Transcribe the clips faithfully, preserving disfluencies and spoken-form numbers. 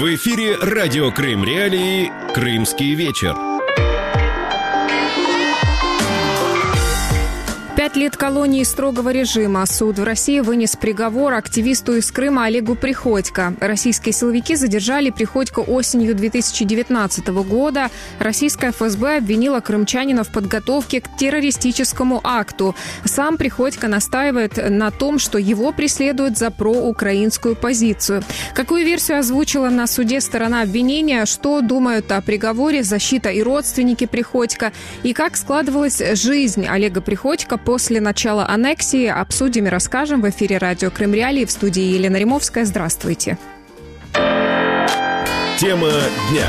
В эфире радио Крым Реалии «Крымский вечер». Пять лет колонии строгого режима. Суд в России вынес приговор активисту из Крыма Олегу Приходько. Российские силовики задержали Приходько осенью две тысячи девятнадцатого года. Российская эф эс бэ обвинила крымчанина в подготовке к террористическому акту. Сам Приходько настаивает на том, что его преследуют за проукраинскую позицию. Какую версию озвучила на суде сторона обвинения, что думают о приговоре защита и родственники Приходько, и как складывалась жизнь Олега Приходько после начала аннексии, обсудим и расскажем в эфире радио Крым Реалии. В студии Елена Римовская. Здравствуйте. Тема дня.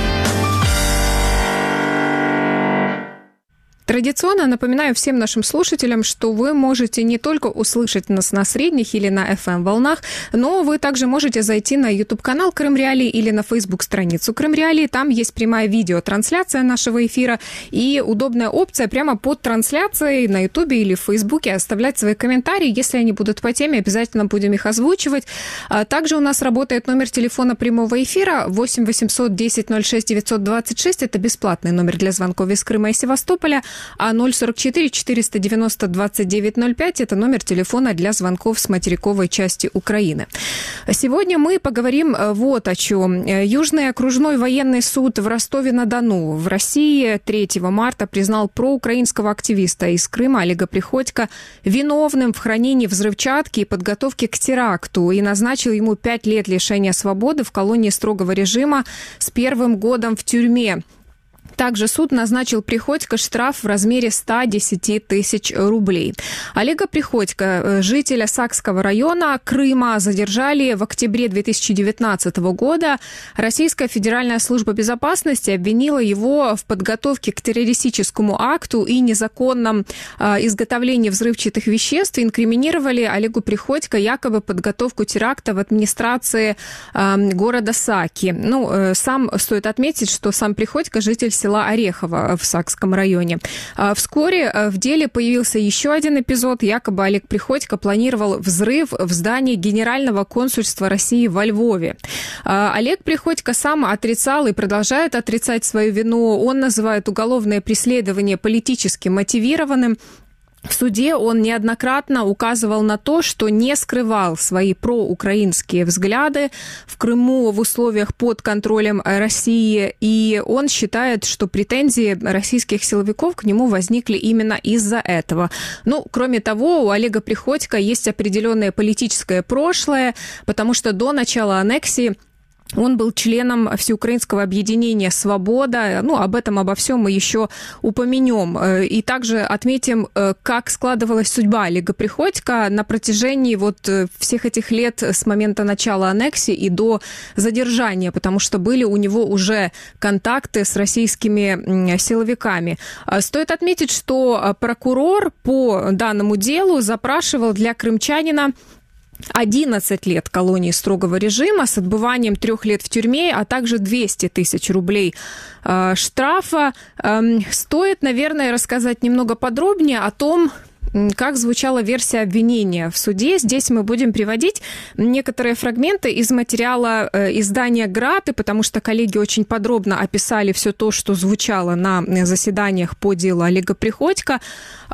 Традиционно напоминаю всем нашим слушателям, что вы можете не только услышать нас на средних или на эф эм-волнах, но вы также можете зайти на YouTube-канал Крым Реалии или на Facebook-страницу Крым Реалии. Там есть прямая видеотрансляция нашего эфира и удобная опция прямо под трансляцией на YouTube или в Facebook оставлять свои комментарии. Если они будут по теме, обязательно будем их озвучивать. Также у нас работает номер телефона прямого эфира восемь восемьсот десять ноль шесть девятьсот двадцать шесть. Это бесплатный номер для звонков из Крыма и Севастополя. А ноль сорок четыре четыреста девяносто двадцать девять ноль пять – это номер телефона для звонков с материковой части Украины. Сегодня мы поговорим вот о чем. Южный окружной военный суд в Ростове-на-Дону в России третьего марта признал проукраинского активиста из Крыма Олега Приходько виновным в хранении взрывчатки и подготовке к теракту и назначил ему пять лет лишения свободы в колонии строгого режима с первым годом в тюрьме. Также суд назначил Приходько штраф в размере сто десять тысяч рублей. Олега Приходько, жителя Сакского района Крыма, задержали в октябре две тысячи девятнадцатого года. Российская федеральная служба безопасности обвинила его в подготовке к террористическому акту и незаконном э, изготовлении взрывчатых веществ. Инкриминировали Олегу Приходько якобы подготовку теракта в администрации э, города Саки. Ну, э, сам стоит отметить, что сам Приходько житель села Орехово в Сакском районе. Вскоре в деле появился еще один эпизод. Якобы Олег Приходько планировал взрыв в здании Генерального консульства России во Львове. Олег Приходько сам отрицал и продолжает отрицать свою вину. Он называет уголовное преследование политически мотивированным. В суде он неоднократно указывал на то, что не скрывал свои проукраинские взгляды в Крыму в условиях под контролем России, и он считает, что претензии российских силовиков к нему возникли именно из-за этого. Ну, кроме того, у Олега Приходько есть определенное политическое прошлое, потому что до начала аннексии он был членом всеукраинского объединения «Свобода». Ну, об этом, обо всем мы еще упомянем. И также отметим, как складывалась судьба Олега Приходько на протяжении вот всех этих лет с момента начала аннексии и до задержания, потому что были у него уже контакты с российскими силовиками. Стоит отметить, что прокурор по данному делу запрашивал для крымчанина одиннадцать лет колонии строгого режима с отбыванием трех лет в тюрьме, а также двести тысяч рублей э, штрафа. Эм, стоит, наверное, рассказать немного подробнее о том, как звучала версия обвинения в суде. Здесь мы будем приводить некоторые фрагменты из материала издания «Град», потому что коллеги очень подробно описали все то, что звучало на заседаниях по делу Олега Приходько.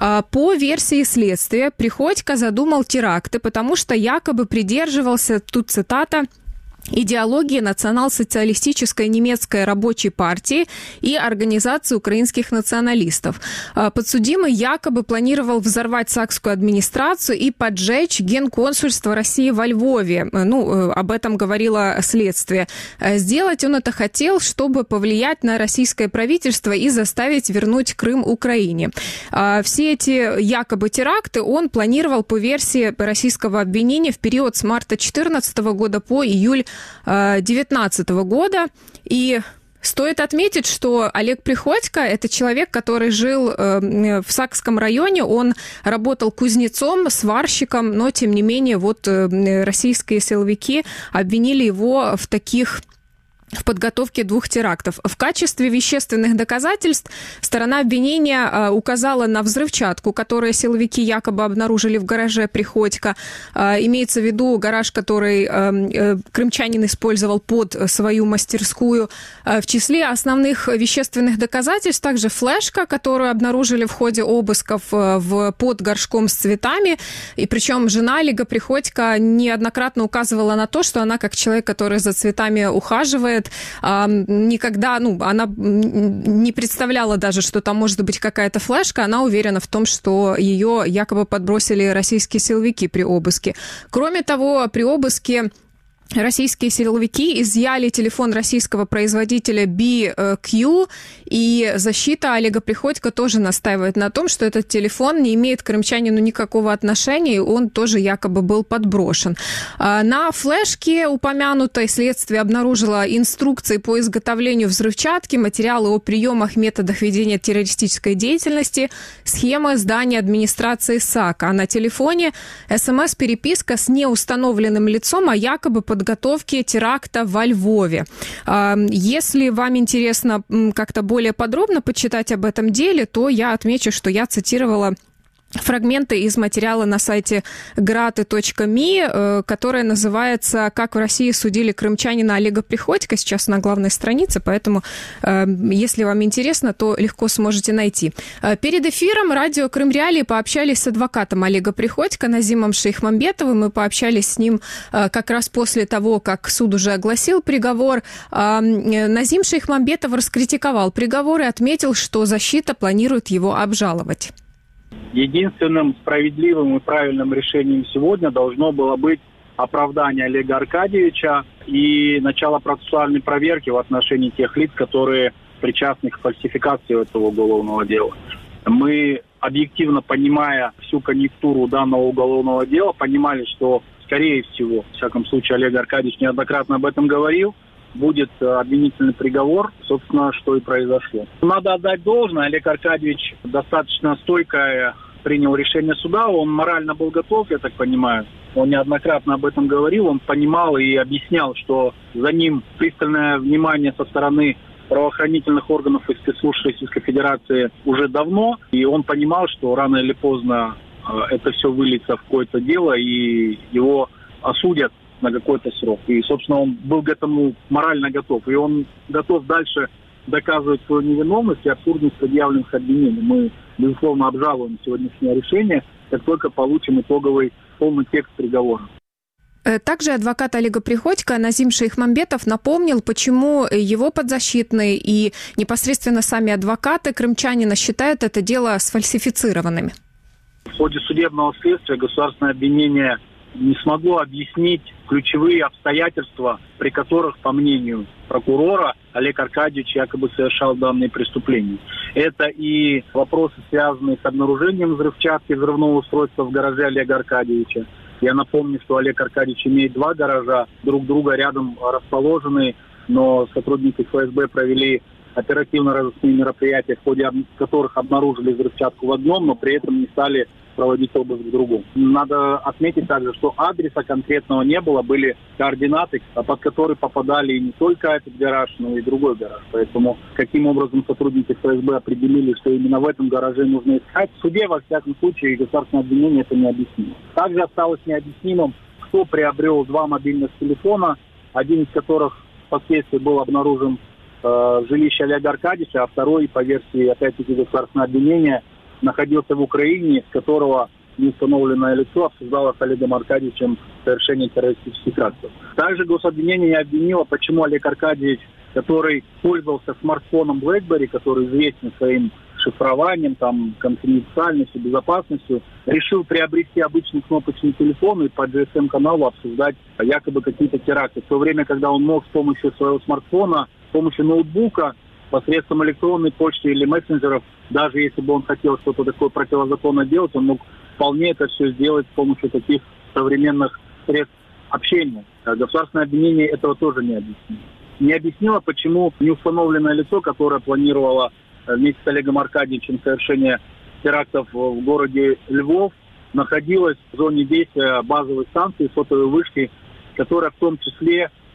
По версии следствия, Приходько задумал теракты, потому что якобы придерживался, тут цитата, идеологии национал-социалистической немецкой рабочей партии и организации украинских националистов. Подсудимый якобы планировал взорвать сакскую администрацию и поджечь генконсульство России во Львове. Ну, об этом говорило следствие. Сделать он это хотел, чтобы повлиять на российское правительство и заставить вернуть Крым Украине. Все эти якобы теракты он планировал по версии российского обвинения в период с марта две тысячи четырнадцатого года по июль две тысячи девятнадцатого года. И стоит отметить, что Олег Приходько – это человек, который жил в Сакском районе. Он работал кузнецом, сварщиком, но, тем не менее, вот российские силовики обвинили его в таких в подготовке двух терактов. В качестве вещественных доказательств сторона обвинения указала на взрывчатку, которую силовики якобы обнаружили в гараже Приходько. Имеется в виду гараж, который крымчанин использовал под свою мастерскую. В числе основных вещественных доказательств также флешка, которую обнаружили в ходе обысков в, под горшком с цветами. И причем жена Олега Приходько неоднократно указывала на то, что она, как человек, который за цветами ухаживает, никогда, ну, она не представляла даже, что там может быть какая-то флешка. Она уверена в том, что ее якобы подбросили российские силовики при обыске. Кроме того, при обыске российские силовики изъяли телефон российского производителя би кью, и защита Олега Приходько тоже настаивает на том, что этот телефон не имеет к крымчанину никакого отношения, и он тоже якобы был подброшен. На флешке упомянутой следствие обнаружило инструкции по изготовлению взрывчатки, материалы о приемах, методах ведения террористической деятельности, схемы здания администрации САК. А на телефоне СМС-переписка с неустановленным лицом о якобы подготовке теракта во Львове. Если вам интересно как-то более подробно почитать об этом деле, то я отмечу, что я цитировала фрагменты из материала на сайте граты точка ми, которое называется «Как в России судили крымчанина Олега Приходько», сейчас на главной странице, поэтому, если вам интересно, то легко сможете найти. Перед эфиром радио «Крым Реалии» пообщались с адвокатом Олега Приходько Назимом Шейхмамбетовым. Мы пообщались с ним как раз после того, как суд уже огласил приговор. Назим Шейхмамбетов раскритиковал приговор и отметил, что защита планирует его обжаловать. Единственным справедливым и правильным решением сегодня должно было быть оправдание Олега Аркадьевича и начало процессуальной проверки в отношении тех лиц, которые причастны к фальсификации этого уголовного дела. Мы, объективно понимая всю конъюнктуру данного уголовного дела, понимали, что, скорее всего, в всяком случае, Олег Аркадьевич неоднократно об этом говорил, будет обвинительный приговор, собственно, что и произошло. Надо отдать должное, Олег Аркадьевич достаточно стойко принял решение суда, он морально был готов, я так понимаю. Он неоднократно об этом говорил, он понимал и объяснял, что за ним пристальное внимание со стороны правоохранительных органов и спецслужб Российской Федерации уже давно, и он понимал, что рано или поздно это все выльется в какое-то дело, и его осудят на какой-то срок. И, собственно, он был к этому морально готов. И он готов дальше доказывать свою невиновность и абсурдность предъявленных обвинений. Мы, безусловно, обжалуем сегодняшнее решение, как только получим итоговый полный текст приговора. Также адвокат Олега Приходько Назим Шейхмамбетов напомнил, почему его подзащитные и непосредственно сами адвокаты крымчанина считают это дело сфальсифицированным. В ходе судебного следствия государственное обвинение не смогло объяснить ключевые обстоятельства, при которых, по мнению прокурора, Олег Аркадьевич якобы совершал данные преступления. Это и вопросы, связанные с обнаружением взрывчатки взрывного устройства в гараже Олега Аркадьевича. Я напомню, что Олег Аркадьевич имеет два гаража, друг друга рядом расположенные, но сотрудники эф эс бэ провели оперативно-розыскные мероприятия, в ходе которых обнаружили взрывчатку в одном, но при этом не стали проводить обыск в другом. Надо отметить также, что адреса конкретного не было, были координаты, под которые попадали не только этот гараж, но и другой гараж. Поэтому каким образом сотрудники эф эс бэ определили, что именно в этом гараже нужно искать, в суде, во всяком случае, государственное обвинение это не объяснило. Также осталось необъяснимым, кто приобрел два мобильных телефона, один из которых впоследствии был обнаружен э, в жилище Олега Аркадьевича, а второй, по версии, опять-таки, государственного обвинения, находился в Украине, с которого неустановленное лицо обсуждало с Олегом Аркадьевичем совершение террористических актов. Также гособвинение не обвинило, почему Олег Аркадьевич, который пользовался смартфоном BlackBerry, который известен своим шифрованием, там, конфиденциальностью, безопасностью, решил приобрести обычный кнопочный телефон и по джи эс эм-каналу обсуждать якобы какие-то теракты. В то время, когда он мог с помощью своего смартфона, с помощью ноутбука, посредством электронной почты или мессенджеров, даже если бы он хотел что-то такое противозаконно делать, он мог вполне это все сделать с помощью таких современных средств общения. Государственное обвинение этого тоже не объяснило. Не объяснило, почему неустановленное лицо, которое планировало вместе с Олегом Аркадьевичем совершение терактов в городе Львов, находилось в зоне действия базовой станции, сотовой вышки, которая в том числе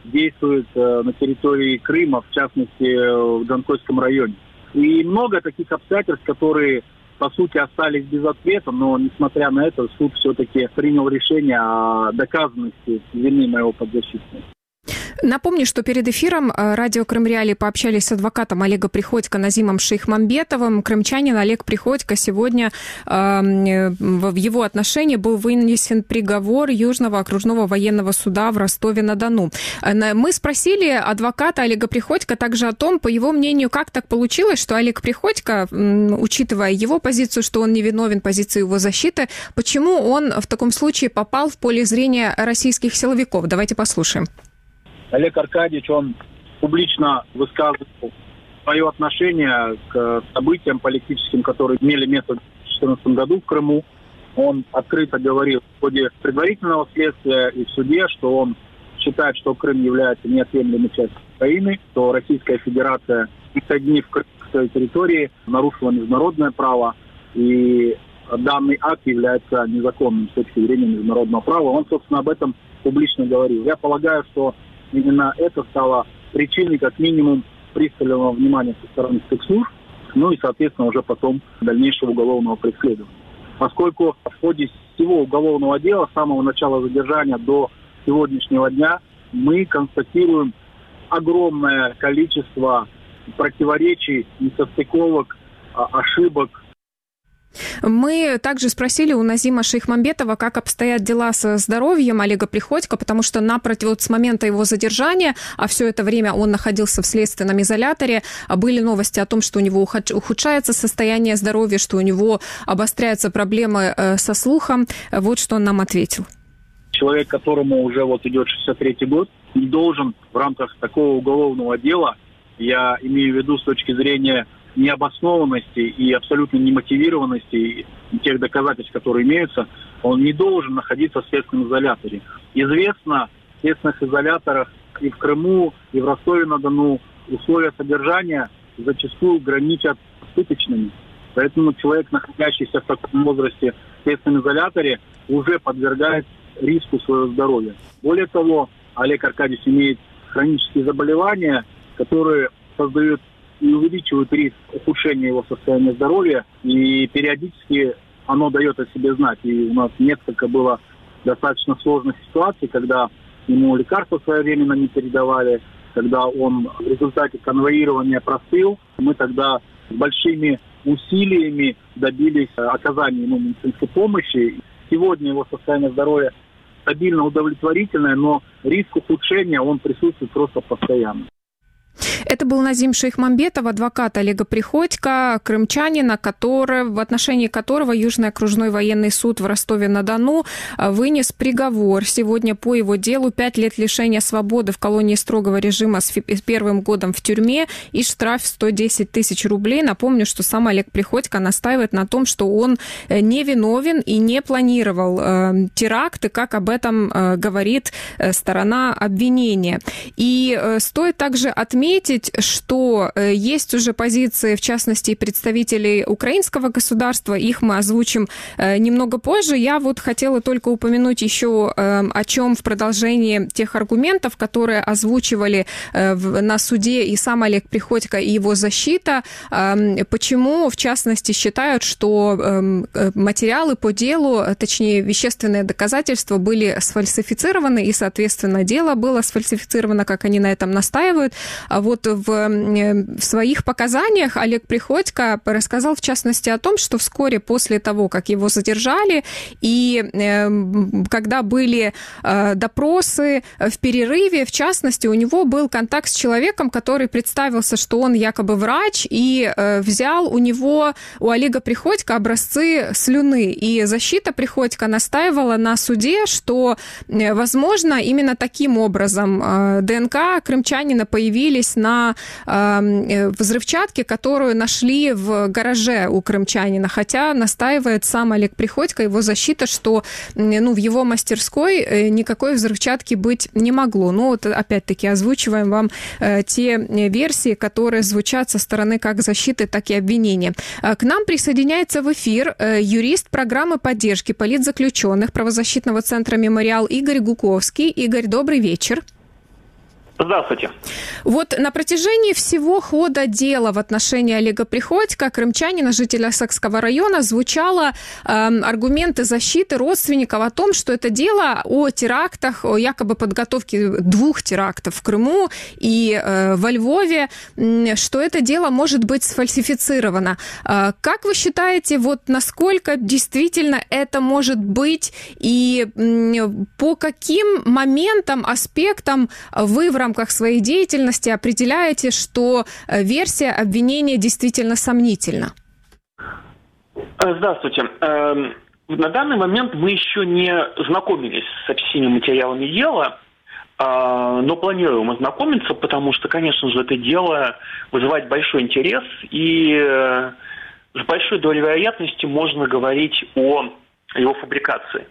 действует на территории Крыма, в частности, в Донскойском районе. И много таких обстоятельств, которые, по сути, остались без ответа, но, несмотря на это, суд все-таки принял решение о доказанности вины моего подзащитного. Напомню, что перед эфиром радио Крым Реалии пообщались с адвокатом Олега Приходько Назимом Шейхмамбетовым. Крымчанин Олег Приходько сегодня э, в его отношении был вынесен приговор Южного окружного военного суда в Ростове-на-Дону. Мы спросили адвоката Олега Приходько также о том, по его мнению, как так получилось, что Олег Приходько, учитывая его позицию, что он невиновен, позицию его защиты, почему он в таком случае попал в поле зрения российских силовиков. Давайте послушаем. Олег Аркадьевич, он публично высказывал свое отношение к событиям политическим, которые имели место в две тысячи четырнадцатом году в Крыму. Он открыто говорил в ходе предварительного следствия и в суде, что он считает, что Крым является неотъемлемой частью Украины, что Российская Федерация, присоединив Крым к своей территории, нарушила международное право, и данный акт является незаконным с точки зрения международного права. Он, собственно, об этом публично говорил. Я полагаю, что именно это стало причиной, как минимум, пристального внимания со стороны спецслужб, ну и, соответственно, уже потом дальнейшего уголовного преследования. Поскольку в ходе всего уголовного дела, с самого начала задержания до сегодняшнего дня, мы констатируем огромное количество противоречий, несостыковок, ошибок. Мы также спросили у Назима Шейхмамбетова, как обстоят дела со здоровьем Олега Приходько, потому что напротив, вот с момента его задержания, а все это время он находился в следственном изоляторе, были новости о том, что у него ухудшается состояние здоровья, что у него обостряются проблемы со слухом. Вот что он нам ответил. Человек, которому уже вот идет шестьдесят третий год, не должен в рамках такого уголовного дела, я имею в виду с точки зрения необоснованности и абсолютно немотивированности тех доказательств, которые имеются, он не должен находиться в следственном изоляторе. Известно, в следственных изоляторах и в Крыму, и в Ростове-на-Дону условия содержания зачастую граничат с пыточными. Поэтому человек, находящийся в таком возрасте в следственном изоляторе, уже подвергает риску своего здоровья. Более того, Олег Аркадьевич имеет хронические заболевания, которые создают и увеличивают риск ухудшения его состояния здоровья, и периодически оно дает о себе знать. И у нас несколько было достаточно сложных ситуаций, когда ему лекарства своевременно не передавали, когда он в результате конвоирования простыл. Мы тогда с большими усилиями добились оказания ему медицинской помощи. Сегодня его состояние здоровья стабильно удовлетворительное, но риск ухудшения, он присутствует просто постоянно. Это был Назим Шейхмамбетов, адвокат Олега Приходько, крымчанина, который, в отношении которого Южный окружной военный суд в Ростове-на-Дону вынес приговор сегодня по его делу: пять лет лишения свободы в колонии строгого режима с первым годом в тюрьме и штраф сто десять тысяч рублей. Напомню, что сам Олег Приходько настаивает на том, что он не виновен и не планировал э, теракты, как об этом э, говорит э, сторона обвинения. И э, стоит также отметить, Отметить, что есть уже позиции, в частности, представителей украинского государства. Их мы озвучим немного позже. Я вот хотела только упомянуть еще о чем в продолжении тех аргументов, которые озвучивали на суде и сам Олег Приходько, и его защита. Почему, в частности, считают, что материалы по делу, точнее, вещественные доказательства были сфальсифицированы, и, соответственно, дело было сфальсифицировано, как они на этом настаивают. А вот в, в своих показаниях Олег Приходько рассказал, в частности, о том, что вскоре после того, как его задержали, и э, когда были э, допросы в перерыве, в частности, у него был контакт с человеком, который представился, что он якобы врач, и э, взял у него, у Олега Приходько, образцы слюны. И защита Приходько настаивала на суде, что, э, возможно, именно таким образом э, ДНК крымчанина появились на э, взрывчатке, которую нашли в гараже у крымчанина. Хотя настаивает сам Олег Приходько, его защита, что ну, в его мастерской никакой взрывчатки быть не могло. Ну, вот опять-таки озвучиваем вам э, те версии, которые звучат со стороны как защиты, так и обвинения. К нам присоединяется в эфир э, юрист программы поддержки политзаключенных правозащитного центра «Мемориал» Игорь Гуковский. Игорь, добрый вечер. Здравствуйте. Вот на протяжении всего хода дела в отношении Олега Приходько, крымчанина, жителя Сакского района, звучало э, аргументы защиты родственников о том, что это дело о терактах, о якобы подготовке двух терактов в Крыму и э, во Львове, э, что это дело может быть сфальсифицировано. Э, как вы считаете, вот насколько действительно это может быть и э, по каким моментам, аспектам вы в рамках своей деятельности определяете, что версия обвинения действительно сомнительна? Здравствуйте. На данный момент мы еще не знакомились со всеми материалами дела, но планируем ознакомиться, потому что, конечно же, это дело вызывает большой интерес, и с большой долей вероятности можно говорить о его фабрикации.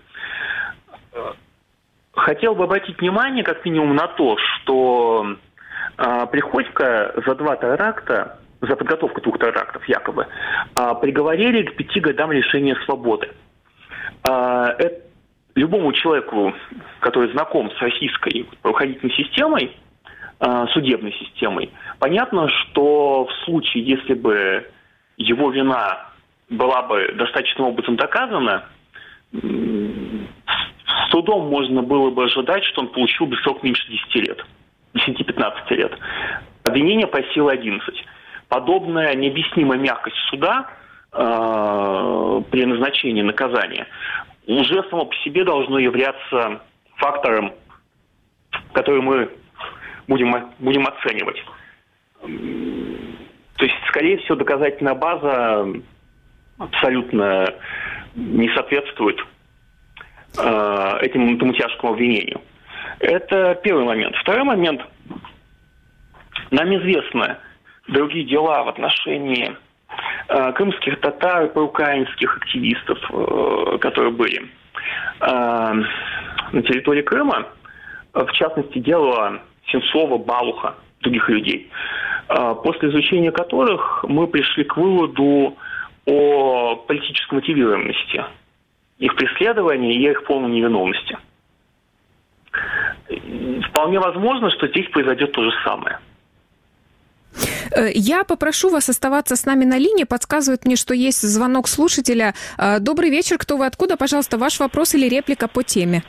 Хотел бы обратить внимание, как минимум, на то, что э, Приходько за два теракта, за подготовку двух терактов якобы, э, приговорили к пяти годам лишения свободы. Э, это, любому человеку, который знаком с российской правоохранительной системой, э, судебной системой, понятно, что в случае, если бы его вина была бы достаточным образом доказана, с судом можно было бы ожидать, что он получил бы срок меньше десяти лет, десяти-пятнадцати лет. Обвинение просило одиннадцать. Подобная необъяснимая мягкость суда э, при назначении наказания уже само по себе должно являться фактором, который мы будем, будем оценивать. То есть, скорее всего, доказательная база абсолютно не соответствует э, этому, этому тяжкому обвинению. Это первый момент. Второй момент. Нам известны другие дела в отношении э, крымских татар, проукраинских активистов, э, которые были э, на территории Крыма. В частности, дело Сенцова, Балуха, других людей. Э, после изучения которых мы пришли к выводу о политической мотивированности их преследования и их полной невиновности. Вполне возможно, что здесь произойдет то же самое. Я попрошу вас оставаться с нами на линии. Подсказывает мне, что есть звонок слушателя. Добрый вечер. Кто вы, откуда? Пожалуйста, ваш вопрос или реплика по теме.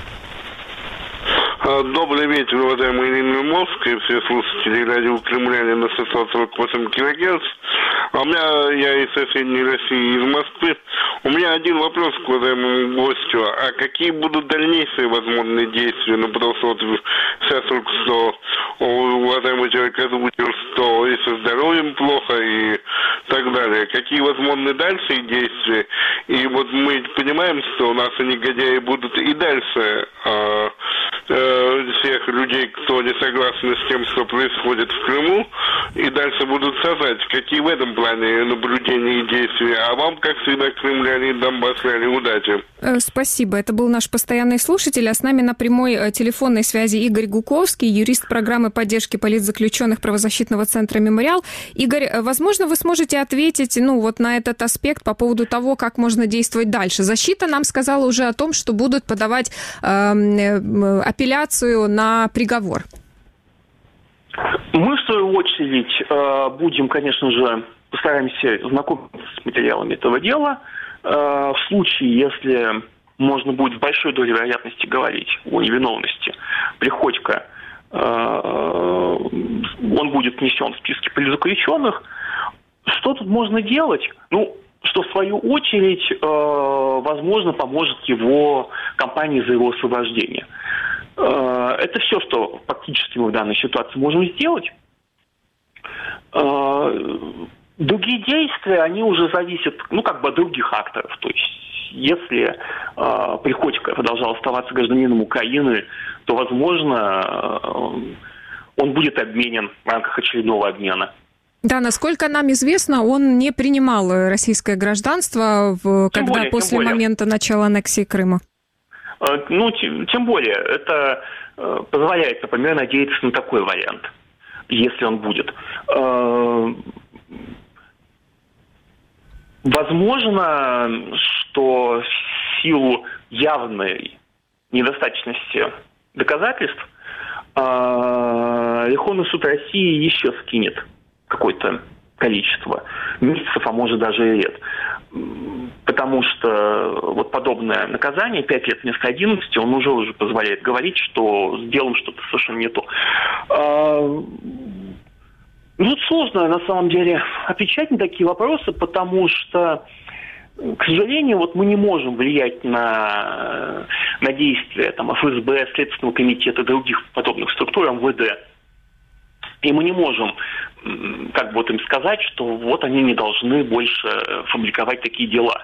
Добрый вечер, уважаемая Ирина Московская, все слушатели радио Кремляне на шестьсот сорок восемь килогерц. А у меня, я из соседней России, из Москвы. У меня один вопрос к уважаемому гостю. А какие будут дальнейшие возможные действия? Ну, потому что вот сейчас только что уважаемый человек озвучил, что и со здоровьем плохо, и так далее. Какие возможны дальше действия? И вот мы понимаем, что наши негодяи будут и дальше а, э, всех людей, кто не согласны с тем, что происходит в Крыму, и дальше будут сажать. Какие в этом плане наблюдения и действия? А вам, как всегда, крымляне и донбассляне, удачи. Спасибо. Это был наш постоянный слушатель. А с нами на прямой телефонной связи Игорь Гуковский, юрист программы поддержки политзаключенных правозащитного центра «Мемориал». Игорь, возможно, вы сможете ответить, ну, вот на этот аспект по поводу того, как можно действовать дальше. Защита нам сказала уже о том, что будут подавать э, апелляцию на приговор. Мы, в свою очередь, будем, конечно же, постараемся знакомиться с материалами этого дела. В случае, если можно будет с большой долей вероятности говорить о невиновности Приходько, он будет внесен в списки политзаключенных. Что тут можно делать? Ну, что, в свою очередь, возможно, поможет его кампании за его освобождение. Это все, что фактически мы в данной ситуации можем сделать. Другие действия, они уже зависят, ну, как бы от других акторов. То есть, если Приходько продолжал оставаться гражданином Украины, то, возможно, он будет обменен в рамках очередного обмена. Да, насколько нам известно, он не принимал российское гражданство, в, когда более, после момента начала аннексии Крыма. Ну, тем, тем более, это э, позволяет, например, надеяться на такой вариант, если он будет. Э, возможно, что в силу явной недостаточности доказательств Верховный суд России еще скинет какое-то количество месяцев, а может даже и лет. Потому что вот подобное наказание, пять лет вместо одиннадцати, он уже уже позволяет говорить, что сделаем что-то совершенно не то. Ну, тут сложно, на самом деле, отвечать на такие вопросы, потому что, к сожалению, вот мы не можем влиять на, на действия там, эф эс бэ, Следственного комитета и других подобных структур, эм вэ дэ. И мы не можем как бы вот им сказать, что вот они не должны больше фабриковать такие дела.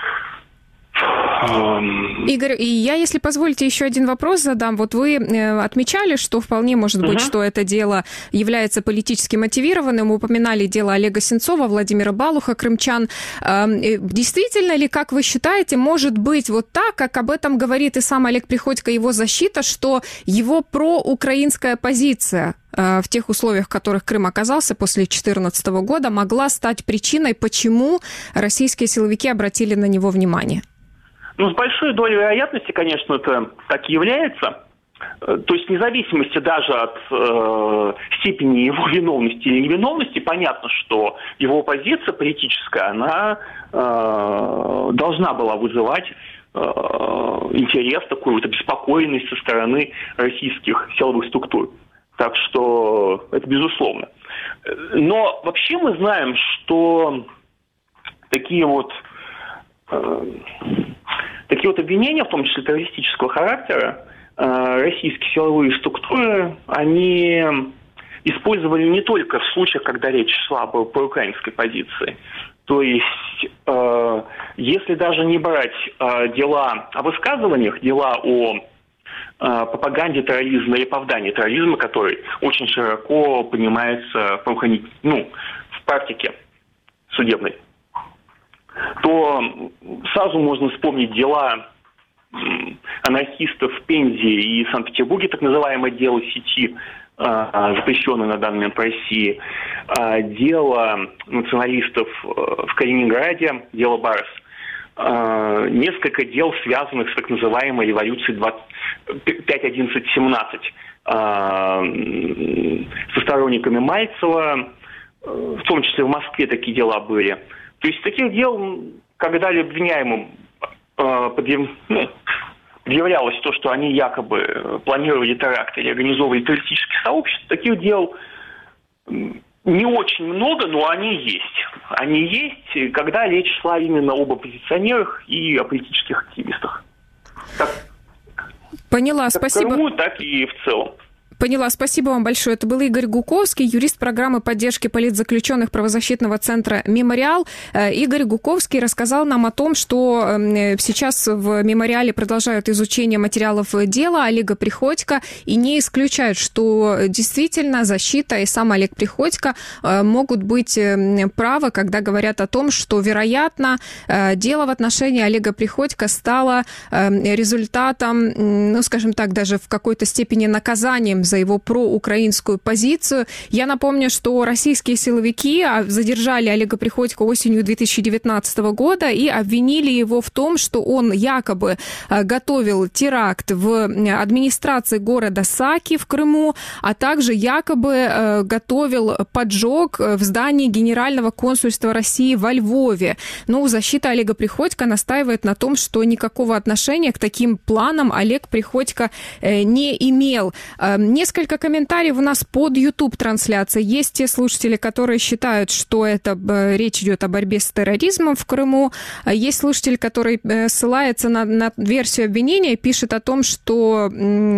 Игорь, и я, если позволите, еще один вопрос задам. Вот вы отмечали, что вполне может быть, uh-huh. что это дело является политически мотивированным. Упоминали дело Олега Сенцова, Владимира Балуха, крымчан. Действительно ли, как вы считаете, может быть вот так, как об этом говорит и сам Олег Приходько, его защита, что его проукраинская позиция в тех условиях, в которых Крым оказался после две тысячи четырнадцатого года, могла стать причиной, почему российские силовики обратили на него внимание? Ну, с большой долей вероятности, конечно, это так и является. То есть, вне зависимости даже от э, степени его виновности или невиновности, понятно, что его позиция политическая, она э, должна была вызывать э, интерес, такую вот обеспокоенность со стороны российских силовых структур. Так что это безусловно. Но вообще мы знаем, что такие вот э, такие вот обвинения, в том числе террористического характера, э, российские силовые структуры, они использовали не только в случаях, когда речь шла об проукраинской позиции. То есть, э, если даже не брать э, дела о высказываниях, дела о пропаганде терроризма и оправдании терроризма, который очень широко понимается в, ну, в практике судебной, то сразу можно вспомнить дела анархистов в Пензе и Санкт-Петербурге, так называемое дело сети, запрещенное на данный момент в России, дело националистов в Калининграде, дело Барс. Несколько дел, связанных с так называемой революцией пять одиннадцать семнадцать со сторонниками Мальцева, в том числе в Москве такие дела были. То есть таких дел, когда обвиняемым предъявлялось то, что они якобы планировали теракт или организовывали террористические сообщества, таких дел не очень много, но они есть. Они есть, когда речь шла именно об оппозиционерах и о политических активистах. Так, Поняла, как спасибо. в Крыму, так и в целом. Поняла, спасибо вам большое. Это был Игорь Гуковский, юрист программы поддержки политзаключенных правозащитного центра «Мемориал». Игорь Гуковский рассказал нам о том, что сейчас в «Мемориале» продолжают изучение материалов дела Олега Приходько и не исключают, что действительно защита и сам Олег Приходько могут быть правы, когда говорят о том, что, вероятно, дело в отношении Олега Приходько стало результатом, ну, скажем так, даже в какой-то степени наказанием за его проукраинскую позицию. Я напомню, что российские силовики задержали Олега Приходько осенью две тысячи девятнадцатого года и обвинили его в том, что он якобы готовил теракт в администрации города Саки в Крыму, а также якобы готовил поджог в здании Генерального консульства России во Львове. Но защита Олега Приходько настаивает на том, что никакого отношения к таким планам Олег Приходько не имел. Несколько комментариев у нас под YouTube-трансляцией. Есть те слушатели, которые считают, что это речь идет о борьбе с терроризмом в Крыму. Есть слушатель, который ссылается на, на версию обвинения и пишет о том, что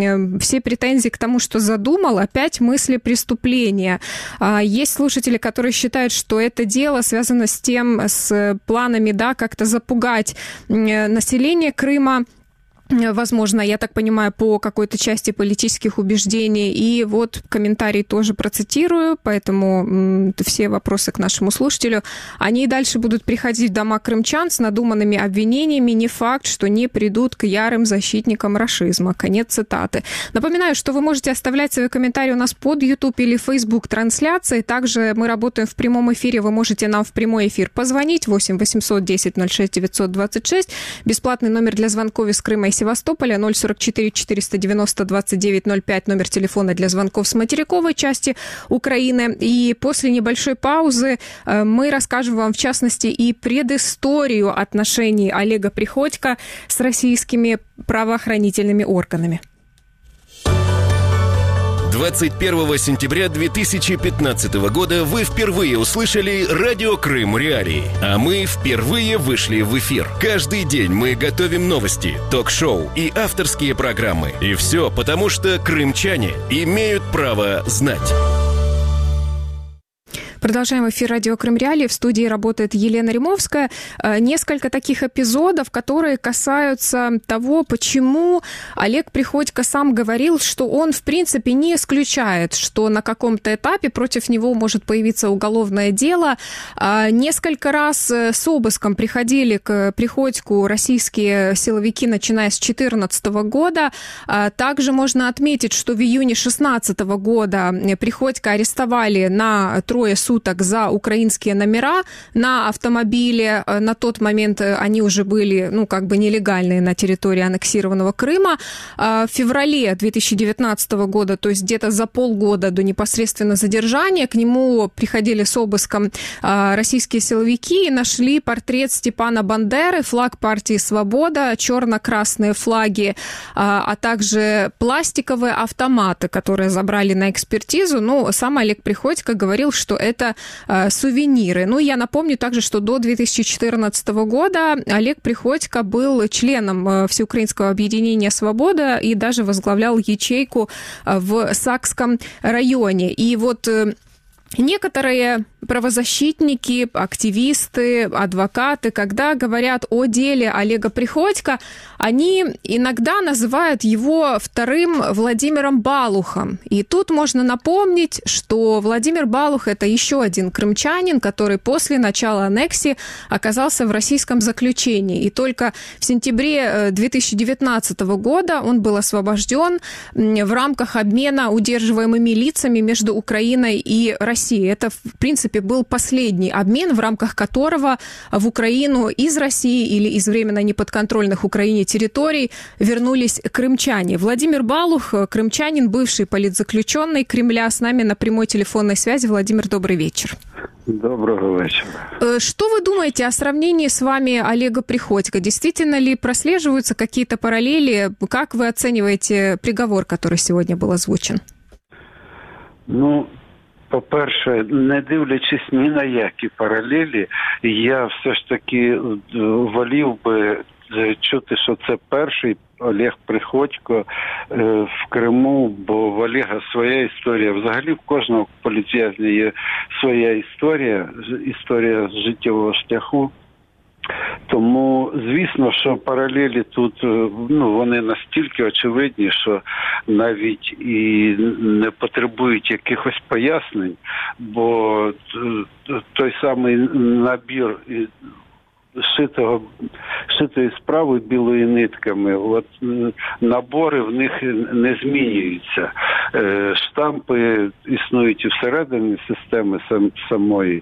все претензии к тому, что задумал, опять мысли преступления. Есть слушатели, которые считают, что это дело связано с тем, с планами, да, как-то запугать население Крыма. Возможно, я так понимаю, по какой-то части политических убеждений. И вот комментарий тоже процитирую, поэтому все вопросы к нашему слушателю. Они и дальше будут приходить в дома крымчан с надуманными обвинениями. Не факт, что не придут к ярым защитникам рашизма. Конец цитаты. Напоминаю, что вы можете оставлять свои комментарии у нас под YouTube или Facebook трансляции. Также мы работаем в прямом эфире. Вы можете нам в прямой эфир позвонить. восемь восемьсот десять ноль шесть девятьсот двадцать шесть. Бесплатный номер для звонков из Крыма и Севастополя, ноль сорок четыре четыреста девяносто двадцать девять ноль пять, номер телефона для звонков с материковой части Украины. И после небольшой паузы мы расскажем вам, в частности, и предысторию отношений Олега Приходько с российскими правоохранительными органами. двадцать первого сентября две тысячи пятнадцатого года вы впервые услышали радио Крым Реалии, а мы впервые вышли в эфир. Каждый день мы готовим новости, ток-шоу и авторские программы. И все потому, что крымчане имеют право знать. Продолжаем эфир радио Крым Реалии. В студии работает Елена Римовская. Несколько таких эпизодов, которые касаются того, почему Олег Приходько сам говорил, что он, в принципе, не исключает, что на каком-то этапе против него может появиться уголовное дело. Несколько раз с обыском приходили к Приходьку российские силовики, начиная с две тысячи четырнадцатого года. Также можно отметить, что в июне две тысячи шестнадцатого года Приходько арестовали на трое суток суток за украинские номера на автомобиле. На тот момент они уже были, ну, как бы нелегальные на территории аннексированного Крыма. В феврале две тысячи девятнадцатого года, то есть где-то за полгода до непосредственно задержания, к нему приходили с обыском российские силовики и нашли портрет Степана Бандеры, флаг партии «Свобода», черно-красные флаги, а также пластиковые автоматы, которые забрали на экспертизу. Ну, сам Олег Приходько говорил, что это это э, сувениры. Ну, я напомню также, что до две тысячи четырнадцатого года Олег Приходько был членом э, Всеукраинского объединения «Свобода» и даже возглавлял ячейку э, в Сакском районе. И вот э, некоторые правозащитники, активисты, адвокаты, когда говорят о деле Олега Приходько, они иногда называют его вторым Владимиром Балухом. И тут можно напомнить, что Владимир Балух – это еще один крымчанин, который после начала аннексии оказался в российском заключении. И только в сентябре две тысячи девятнадцатого года он был освобожден в рамках обмена удерживаемыми лицами между Украиной и Россией. Это, в принципе, был последний обмен, в рамках которого в Украину из России или из временно неподконтрольных Украине территорий вернулись крымчане. Владимир Балух, крымчанин, бывший политзаключенный Кремля, с нами на прямой телефонной связи. Владимир, добрый вечер. Доброго вечера. Что вы думаете о сравнении с вами Олега Приходько? Действительно ли прослеживаются какие-то параллели? Как вы оцениваете приговор, который сегодня был озвучен? Ну, по-перше, не дивлячись ні на які паралелі, я все ж таки волів би чути, що це перший Олег Приходько в Криму, бо в Олега своя історія. Взагалі в кожного політв'язня є своя історія, історія життєвого шляху. Тому, звісно, що паралелі тут, ну, вони настільки очевидні, що навіть і не потребують якихось пояснень, бо той самий набір шитого, шитої справи білої нитками, от набори в них не змінюються. Штампи існують і всередині системи сам, самої.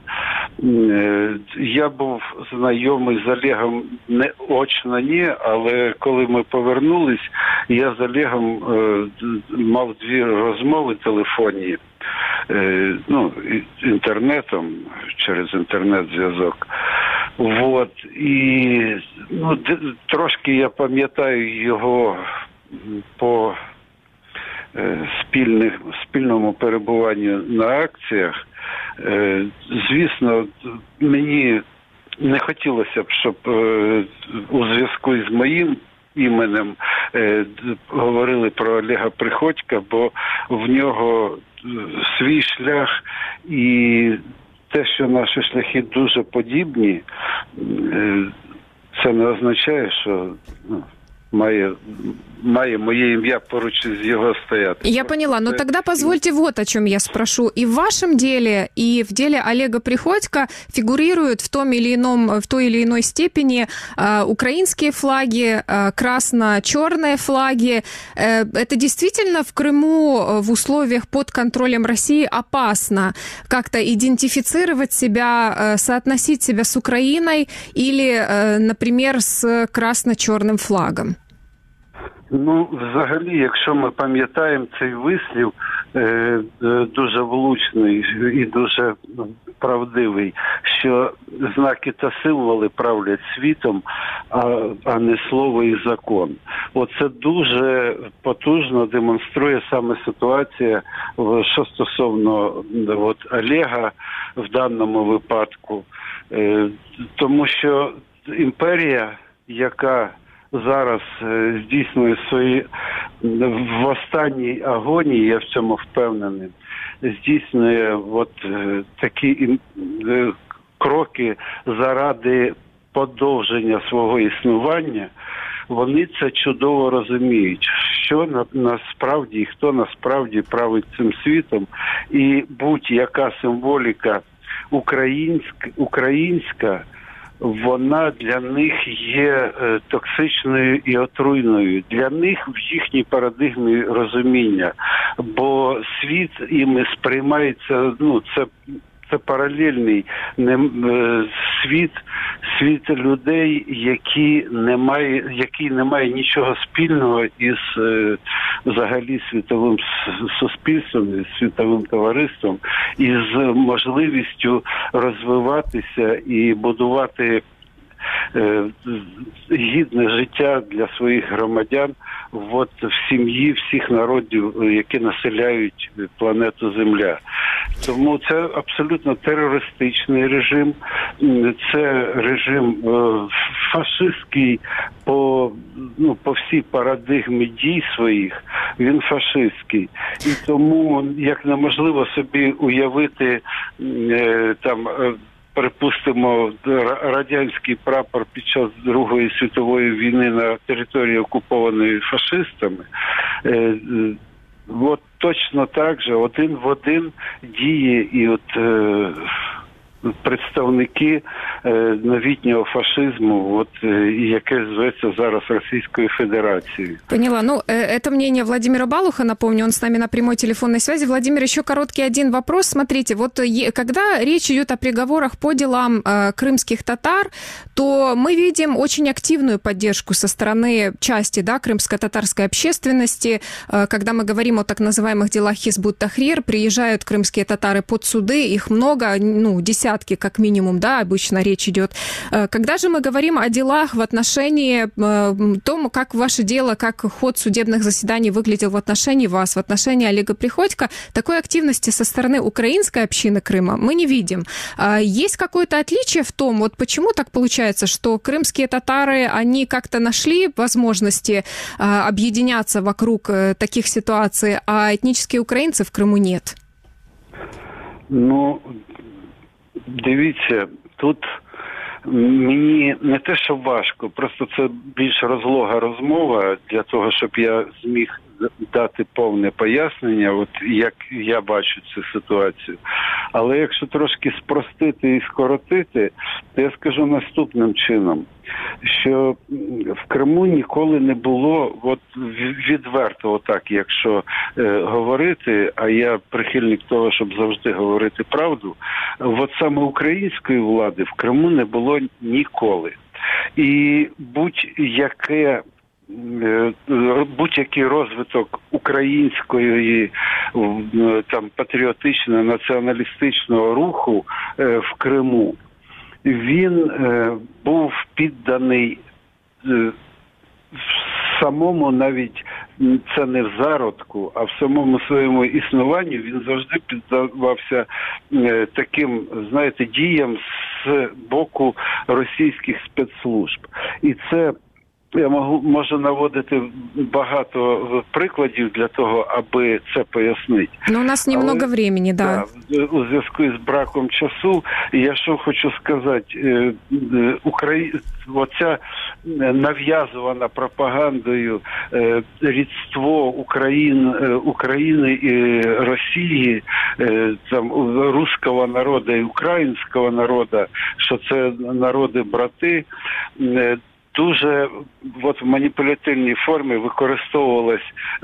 Я був знайомий з Олегом не очно, ні, але коли ми повернулись, я з Олегом мав дві розмови телефонні, ну, інтернетом, через інтернет-зв'язок. Вот. І ну, трошки я пам'ятаю його по е, спільних, спільному перебуванню на акціях. Е, звісно, мені не хотілося б, щоб е, у зв'язку із моїм іменем е, говорили про Олега Приходька, бо в нього свій шлях, і те, що наші шляхи дуже подібні, це не означає, що ну, має, має моє імя поруч с его стоят. Я поняла, но тогда позвольте вот о чем я спрошу. И в вашем деле, и в деле Олега Приходько фигурируют в том или ином, в той или иной степени э, украинские флаги, э, красно-черные флаги. Э, это действительно в Крыму в условиях под контролем России опасно как-то идентифицировать себя, э, соотносить себя с Украиной или, э, например, с красно-черным флагом? Ну, взагалі, якщо ми пам'ятаємо цей вислів, е, е, дуже влучний і дуже правдивий, що знаки та символи правлять світом, а, а не слово і закон. Оце дуже потужно демонструє саме ситуація, що стосовно от, Олега в даному випадку. Е, тому що імперія, яка зараз е, здійснює свої в останній агонії, я в цьому впевнений, здійснює от е, такі е, кроки заради подовження свого існування, вони це чудово розуміють, що на, насправді і хто насправді править цим світом, і будь-яка символіка українська, українська вона для них є е, токсичною і отруйною. Для них в їхній парадигмі розуміння. Бо світ іми сприймається, ну, це, це паралельний не, е, світ, світ людей, які не має, який не має нічого спільного із е, взагалі світовим суспільством, із світовим товариством, із можливістю розвиватися і будувати е, гідне життя для своїх громадян от, в сім'ї всіх народів, які населяють планету Земля. Тому це абсолютно терористичний режим, це режим е, фашистський по, ну, по всій парадигмі дій своїх, він фашистський. І тому як неможливо собі уявити е, там, е, припустимо, радянський прапор під час Другої світової війни на території, окупованої фашистами, е, е, от точно так же, один в один діє і от е, представники е, новітнього фашизму, от, е, яке зветься зараз Российской Федерацией. Поняла. Ну, э, это мнение Владимира Балуха, напомню, он с нами на прямой телефонной связи. Владимир, еще короткий один вопрос. Смотрите, вот е- когда речь идет о приговорах по делам э, крымских татар, то мы видим очень активную поддержку со стороны части, да, крымско-татарской общественности. Э, когда мы говорим о так называемых делах Хизбут-Тахрир, приезжают крымские татары под суды, их много, ну, десятки как минимум, да, обычно речь идет. Когда же мы говорим о делах в отношении э, том, как ваше дело, как ход судебных заседаний выглядел в отношении вас, в отношении Олега Приходько, такой активности со стороны украинской общины Крыма мы не видим. Э, есть какое-то отличие в том, вот почему так получается, что крымские татары, они как-то нашли возможности э, объединяться вокруг э, таких ситуаций, а этнические украинцы в Крыму нет? Ну, дивіться, тут мені не те, що важко, просто це більш розлога розмова для того, щоб я зміг дати повне пояснення, от як я бачу цю ситуацію. Але якщо трошки спростити і скоротити, то я скажу наступним чином, що в Криму ніколи не було, от відверто отак, якщо е, говорити, а я прихильник того, щоб завжди говорити правду, от саме української влади в Криму не було ніколи. І будь-яке будь-який розвиток української там патріотичного, націоналістичного руху е, в Криму, він е, був підданий е, в самому, навіть це не в зародку, а в самому своєму існуванні він завжди піддавався е, таким, знаєте, діям з боку російських спецслужб. І це я можу, можу наводити багато прикладів для того, аби це пояснити. Ну, у нас немного Але, времени, да. да. У зв'язку з браком часу, я що хочу сказати, Украї... оця нав'язувана пропагандою рідство Україн... України і Росії, там, руського народу і українського народу, що це народи-брати, дуже от, в маніпулятивній формі використовувалась.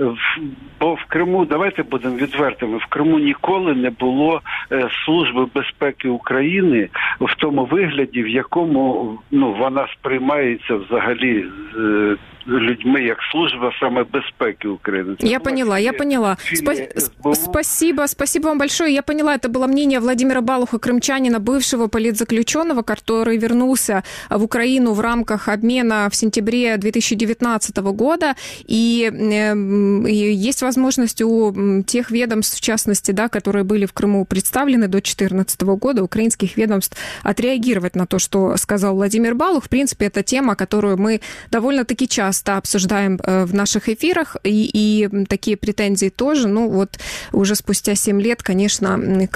Бо в Криму, давайте будемо відвертими, в Криму ніколи не було Служби безпеки України в тому вигляді, в якому ну, вона сприймається взагалі з людьми як служба саме безпеки Украины. Я поняла, я поняла. Спа- спасибо, спасибо вам большое. Я поняла, это было мнение Владимира Балуха, крымчанина, бывшего политзаключенного, который вернулся в Украину в рамках обмена в сентябре две тысячи девятнадцатого года. И, и есть возможность у тех ведомств, в частности, да, которые были в Крыму представлены до две тысячи четырнадцатого года, украинских ведомств, отреагировать на то, что сказал Владимир Балух. В принципе, это тема, которую мы довольно-таки часто обсуждаем в наших эфирах, и, и такие претензии тоже. Ну, вот уже спустя семь лет, конечно,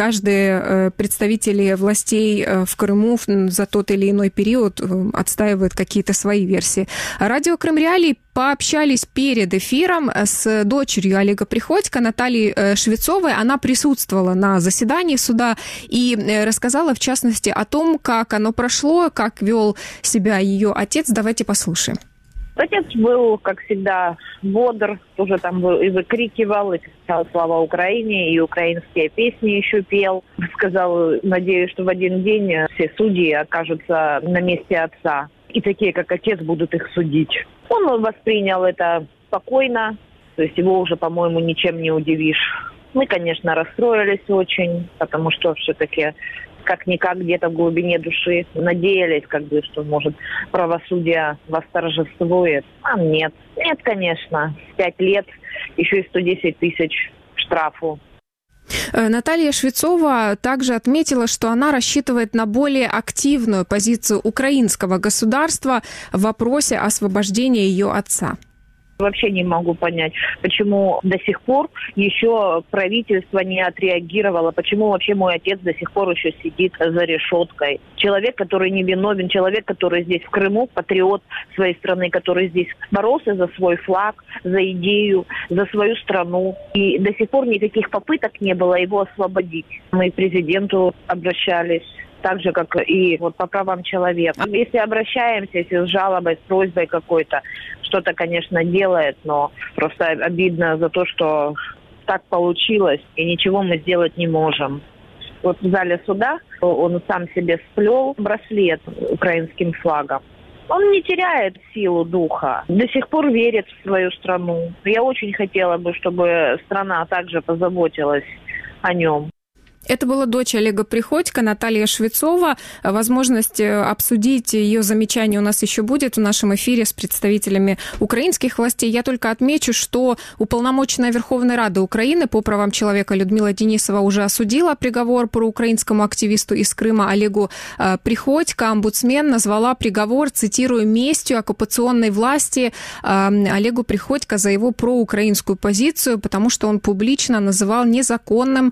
каждый представитель властей в Крыму за тот или иной период отстаивает какие-то свои версии. Радио Крым Реалии пообщались перед эфиром с дочерью Олега Приходько, Натальей Швецовой. Она присутствовала на заседании суда и рассказала, в частности, о том, как оно прошло, как вел себя ее отец. Давайте послушаем. Отец был, как всегда, бодр, тоже там и выкрикивал, и кричал «Слава Украине», и украинские песни еще пел. Сказал, надеюсь, что в один день все судьи окажутся на месте отца, и такие, как отец, будут их судить. Он воспринял это спокойно, то есть его уже, по-моему, ничем не удивишь. Мы, конечно, расстроились очень, потому что все-таки как-никак где-то в глубине души надеялись, как бы, что, может, правосудие восторжествует. А нет. Нет, конечно. Пять лет, еще и сто десять тысяч штрафу. Наталья Швецова также отметила, что она рассчитывает на более активную позицию украинского государства в вопросе освобождения ее отца. Вообще не могу понять, почему до сих пор еще правительство не отреагировало, почему вообще мой отец до сих пор еще сидит за решеткой. Человек, который не виновен, человек, который здесь в Крыму, патриот своей страны, который здесь боролся за свой флаг, за идею, за свою страну. И до сих пор никаких попыток не было его освободить. Мы к президенту обращались. Так же, как и вот по правам человека. Если обращаемся, если с жалобой, с просьбой какой-то, что-то, конечно, делает, но просто обидно за то, что так получилось, и ничего мы сделать не можем. Вот в зале суда он сам себе сплел браслет украинским флагом. Он не теряет силу духа, до сих пор верит в свою страну. Я очень хотела бы, чтобы страна также позаботилась о нем. Это была дочь Олега Приходько, Наталья Швецова. Возможность обсудить ее замечания у нас еще будет в нашем эфире с представителями украинских властей. Я только отмечу, что уполномоченная Верховной Рады Украины по правам человека Людмила Денисова уже осудила приговор проукраинскому активисту из Крыма Олегу Приходько. Омбудсмен назвала приговор, цитирую, местью оккупационной власти Олегу Приходько за его проукраинскую позицию, потому что он публично называл незаконным,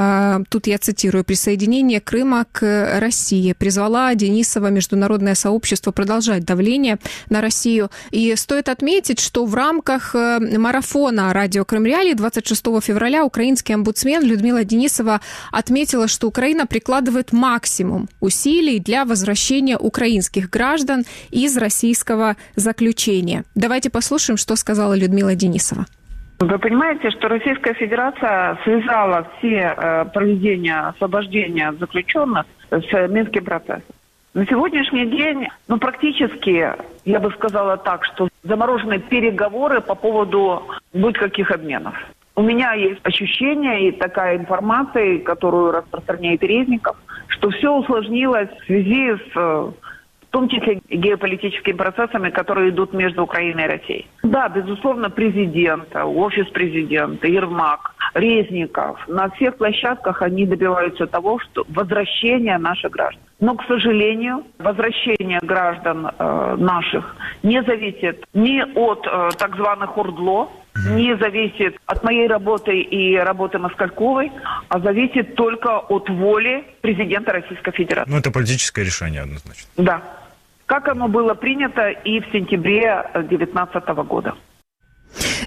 тут я цитирую, присоединение Крыма к России. Призвала Денисова международное сообщество продолжать давление на Россию. И стоит отметить, что в рамках марафона «Радио Крым Реалии» двадцать шестого февраля украинский омбудсмен Людмила Денисова отметила, что Украина прикладывает максимум усилий для возвращения украинских граждан из российского заключения. Давайте послушаем, что сказала Людмила Денисова. Вы понимаете, что Российская Федерация связала все э, проведения освобождения заключенных с Минским процессом. На сегодняшний день, ну, практически, я бы сказала так, что заморожены переговоры по поводу будь каких обменов. У меня есть ощущение и такая информация, которую распространяет Резников, что все усложнилось в связи с... в том числе геополитическими процессами, которые идут между Украиной и Россией. Да, безусловно, президент, офис президента, Ермак, Резников, на всех площадках они добиваются того, что возвращения наших граждан. Но, к сожалению, возвращение граждан э, наших не зависит ни от э, так званых ОРДЛО, не зависит от моей работы и работы Москальковой, а зависит только от воли президента Российской Федерации. Ну, это политическое решение однозначно. Да. Как оно было принято и в сентябре две тысячи девятнадцатого года.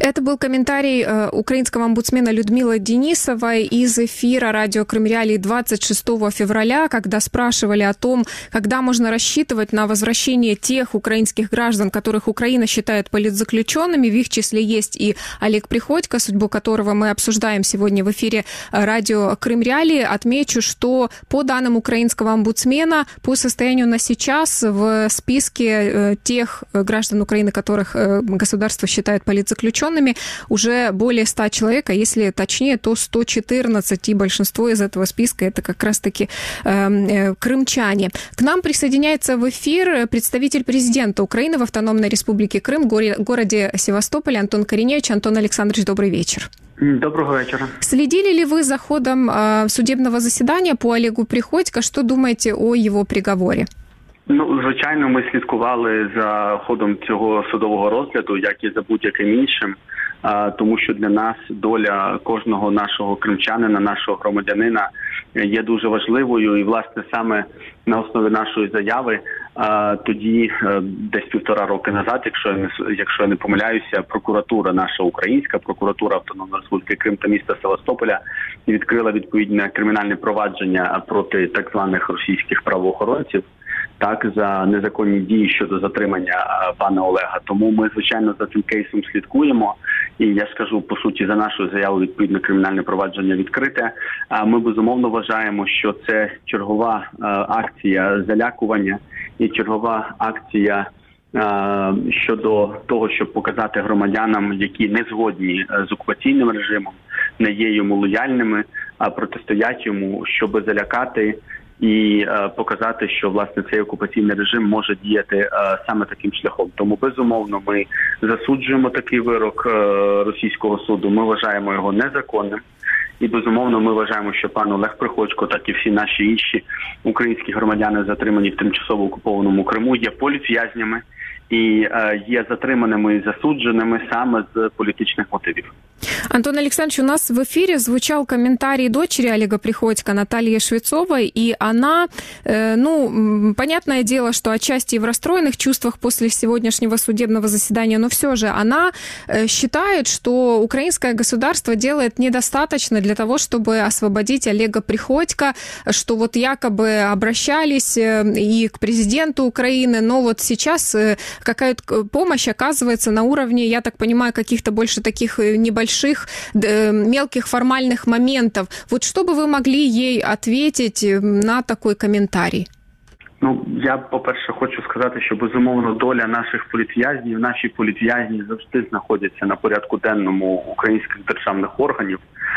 Это был комментарий э, украинского омбудсмена Людмилы Денисовой из эфира радио Крым Реалии двадцать шестого февраля, когда спрашивали о том, когда можно рассчитывать на возвращение тех украинских граждан, которых Украина считает политзаключенными. В их числе есть и Олег Приходько, судьбу которого мы обсуждаем сегодня в эфире радио Крым Реалии. Отмечу, что по данным украинского омбудсмена, по состоянию на сейчас в списке тех граждан Украины, которых государство считает политзаключенными, уже более ста человек, а если точнее, то сто четырнадцать, и большинство из этого списка это как раз-таки э, крымчане. К нам присоединяется в эфир представитель президента Украины в Автономной Республике Крым, в городе Севастополе Антон Кореневич. Антон Александрович, добрый вечер. Доброго вечера. Следили ли вы за ходом э, судебного заседания по Олегу Приходько? Что думаете о его приговоре? Ну, звичайно, ми слідкували за ходом цього судового розгляду, як і за будь-яким іншим, тому що для нас доля кожного нашого кримчанина, нашого громадянина є дуже важливою. І, власне, саме на основі нашої заяви тоді, десь півтора роки назад, якщо я не, якщо я не помиляюся, прокуратура, наша українська прокуратура Автономної Республіки Крим та міста Севастополя відкрила відповідне кримінальне провадження проти так званих російських правоохоронців, так, за незаконні дії щодо затримання пана Олега. Тому ми, звичайно, за цим кейсом слідкуємо. І я скажу, по суті, за нашою заявою відповідно кримінальне провадження відкрите. Ми, безумовно, вважаємо, що це чергова акція залякування і чергова акція щодо того, щоб показати громадянам, які не згодні з окупаційним режимом, не є йому лояльними, а протистоять йому, щоб залякати і е, показати, що, власне, цей окупаційний режим може діяти е, саме таким шляхом. Тому, безумовно, ми засуджуємо такий вирок е, російського суду, ми вважаємо його незаконним. І, безумовно, ми вважаємо, що пан Олег Приходько, так і всі наші інші українські громадяни, затримані в тимчасово окупованому Криму, є політв'язнями і е, є затриманими і засудженими саме з політичних мотивів. Антон Александрович, у нас в эфире звучал комментарий дочери Олега Приходько, Натальи Швецовой, и она, э, ну, понятное дело, что отчасти в расстроенных чувствах после сегодняшнего судебного заседания, но все же она э, считает, что украинское государство делает недостаточно для того, чтобы освободить Олега Приходько, что вот якобы обращались э, и к президенту Украины, но вот сейчас э, какая-то помощь оказывается на уровне, я так понимаю, каких-то больше таких небольших мелких формальных моментов. Вот что бы вы могли ей ответить на такой комментарий? Ну, я, по-перше, хочу сказати, що, безумовно, доля наших політв'язнів, наші політв'язні завжди знаходяться на порядку денному українських державних органів.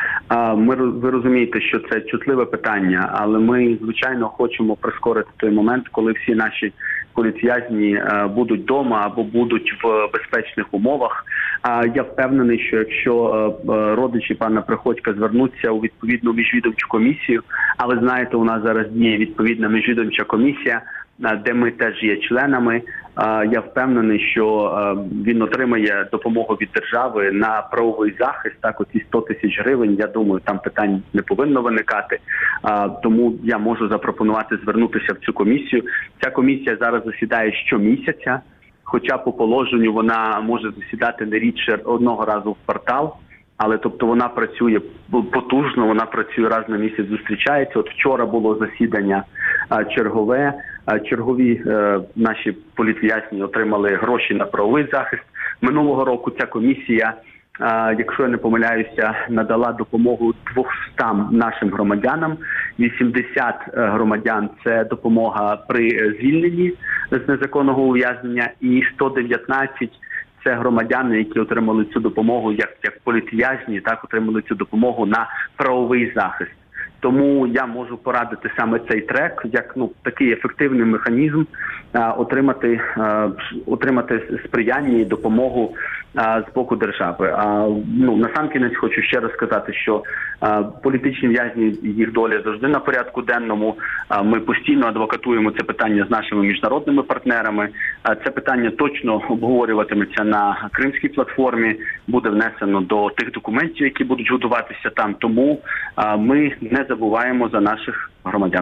Ми, ви розумієте, що це чутливе питання, але ми, звичайно, хочемо прискорити той момент, коли всі наші політв'язні будуть вдома або будуть в безпечних умовах. Я впевнений, що якщо родичі пана Приходька звернуться у відповідну міжвідомчу комісію, а ви знаєте, у нас зараз діє відповідна міжвідомча комісія, де ми теж є членами, я впевнений, що він отримає допомогу від держави на правовий захист, так, оці сто тисяч гривень, я думаю, там питань не повинно виникати, тому я можу запропонувати звернутися в цю комісію. Ця комісія зараз засідає щомісяця, хоча по положенню вона може засідати не рідше одного разу в квартал, але тобто вона працює потужно, вона працює раз на місяць, зустрічається. От вчора було засідання чергове, чергові е, наші політв'язні отримали гроші на правовий захист. Минулого року ця комісія, е, якщо я не помиляюся, надала допомогу двохстам нашим громадянам. вісімдесят громадян – це допомога при звільненні з незаконного ув'язнення, і сто дев'ятнадцять – це громадяни, які отримали цю допомогу, як, як політв'язні, так, отримали цю допомогу на правовий захист. Тому я можу порадити саме цей трек, як, ну, такий ефективний механізм а, отримати, а, отримати сприяння і допомогу а, з боку держави. А, ну, насамкінець хочу ще раз сказати, що а, політичні в'язні, їх доля завжди на порядку денному. А, ми постійно адвокатуємо це питання з нашими міжнародними партнерами. А, це питання точно обговорюватиметься на Кримській платформі, буде внесено до тих документів, які будуть готуватися там. Тому а, ми не забуваємо за наших громадян.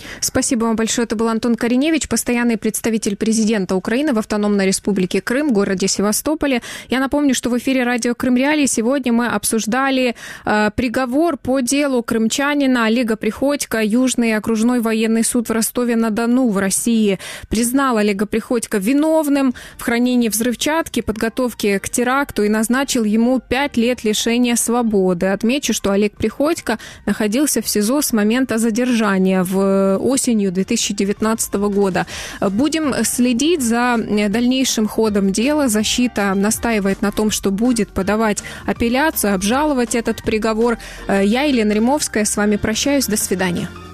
Спасибо вам большое. Это был Антон Кореневич, постоянный представитель президента Украины в Автономной Республике Крым, в городе Севастополе. Я напомню, что в эфире радио Крым Реалии сегодня мы обсуждали э, приговор по делу крымчанина Олега Приходько. Южный окружной военный суд в Ростове-на-Дону в России признал Олега Приходько виновным в хранении взрывчатки, подготовке к теракту и назначил ему пять лет лишения свободы. Отмечу, что Олег Приходько находился в СИЗО с момента задержания в осенью две тысячи девятнадцатого года. Будем следить за дальнейшим ходом дела. Защита настаивает на том, что будет подавать апелляцию, обжаловать этот приговор. Я, Елена Римовская, с вами прощаюсь. До свидания.